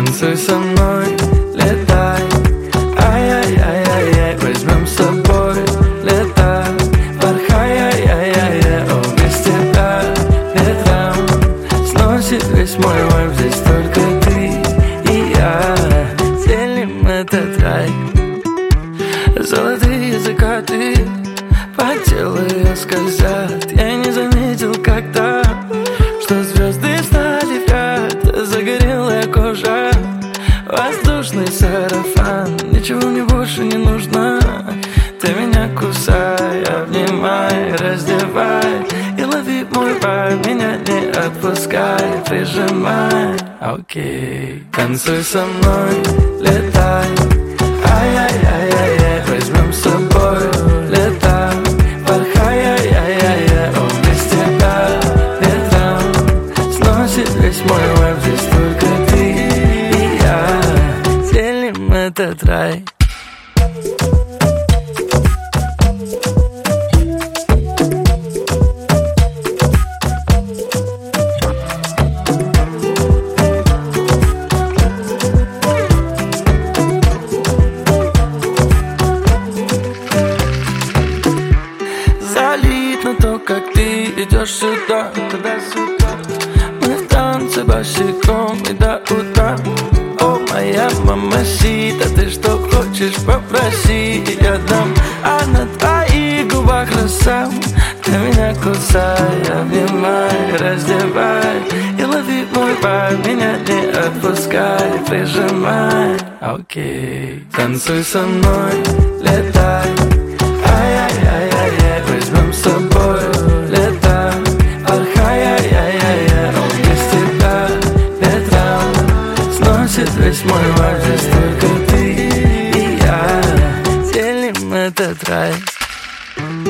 Танцуй со мной, летай. Ай-яй-яй-яй-яй, возьмем с собой лето. Порхай, ай-яй-яй-яй, о, без тебя ветром сносит весь мой вайб. Здесь только ты и я, делим этот рай. Золотые закаты по телу ее скользят. Я не заметил когда, что звезды стали в ряд. Загорелая кожа, воздушный сарафан. Ничего мне больше не нужно. Ты меня кусай, обнимай, раздевай и лови мой вайб, меня не отпускай, прижимай. Окей, танцуй со мной, летай. Ай-яй-яй-яй-яй, возьмем с собой лето. Порхай, ай-яй-яй-яй, о, без тебя ветром сносит весь мой вайб. Здесь только ты и я, делим этот рай. Залит на то, как ты идешь сюда, туда-сюда. Мы в танце босиком и до утра. О, моя мамасита, ты что хочешь, попроси, и я дам. А на твоих губах роса. Ты меня кусай, обнимай, раздевай и лови мой вайб, меня не отпускай, прижимай. Окей, танцуй со мной, летай. Ай-яй-яй-яй-яй, возьмем с собой лето. Порхай, ай-яй-яй-яй, о, без тебя ветром сносит весь мой вайб. Здесь только ты и я, делим этот рай.